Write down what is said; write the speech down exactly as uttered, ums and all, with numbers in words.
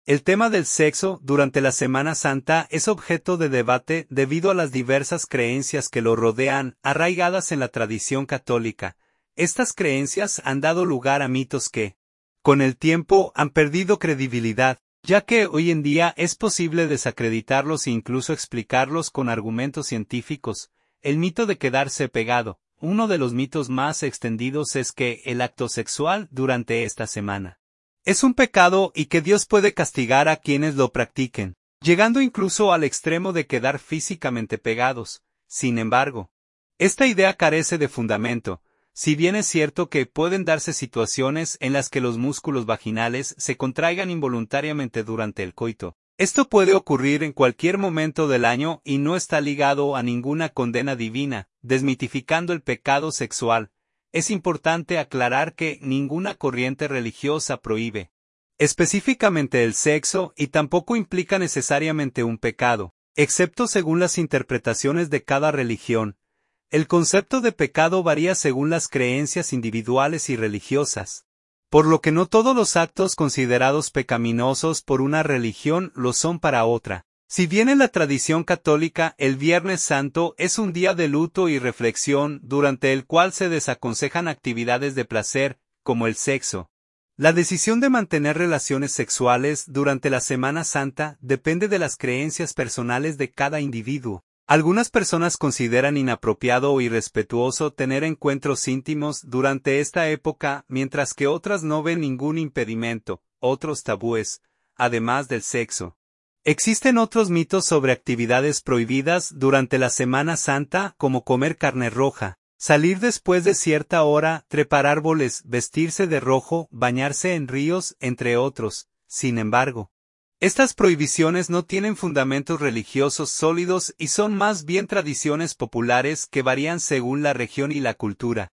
El tema del sexo durante la Semana Santa es objeto de debate debido a las diversas creencias que lo rodean, arraigadas en la tradición católica. Estas creencias han dado lugar a mitos que, con el tiempo, han perdido credibilidad, ya que hoy en día es posible desacreditarlos e incluso explicarlos con argumentos científicos. El mito de quedarse pegado. Uno de los mitos más extendidos es que el acto sexual durante esta semana es un pecado y que Dios puede castigar a quienes lo practiquen, llegando incluso al extremo de quedar físicamente pegados. Sin embargo, esta idea carece de fundamento, si bien es cierto que pueden darse situaciones en las que los músculos vaginales se contraigan involuntariamente durante el coito. Esto puede ocurrir en cualquier momento del año y no está ligado a ninguna condena divina, desmitificando el pecado sexual. Es importante aclarar que ninguna corriente religiosa prohíbe específicamente el sexo y tampoco implica necesariamente un pecado, excepto según las interpretaciones de cada religión. El concepto de pecado varía según las creencias individuales y religiosas, por lo que no todos los actos considerados pecaminosos por una religión lo son para otra. Si bien en la tradición católica el Viernes Santo es un día de luto y reflexión durante el cual se desaconsejan actividades de placer, como el sexo, la decisión de mantener relaciones sexuales durante la Semana Santa depende de las creencias personales de cada individuo. Algunas personas consideran inapropiado o irrespetuoso tener encuentros íntimos durante esta época, mientras que otras no ven ningún impedimento, otros tabúes, además del sexo. Existen otros mitos sobre actividades prohibidas durante la Semana Santa, como comer carne roja, salir después de cierta hora, trepar árboles, vestirse de rojo, bañarse en ríos, entre otros. Sin embargo, estas prohibiciones no tienen fundamentos religiosos sólidos y son más bien tradiciones populares que varían según la región y la cultura.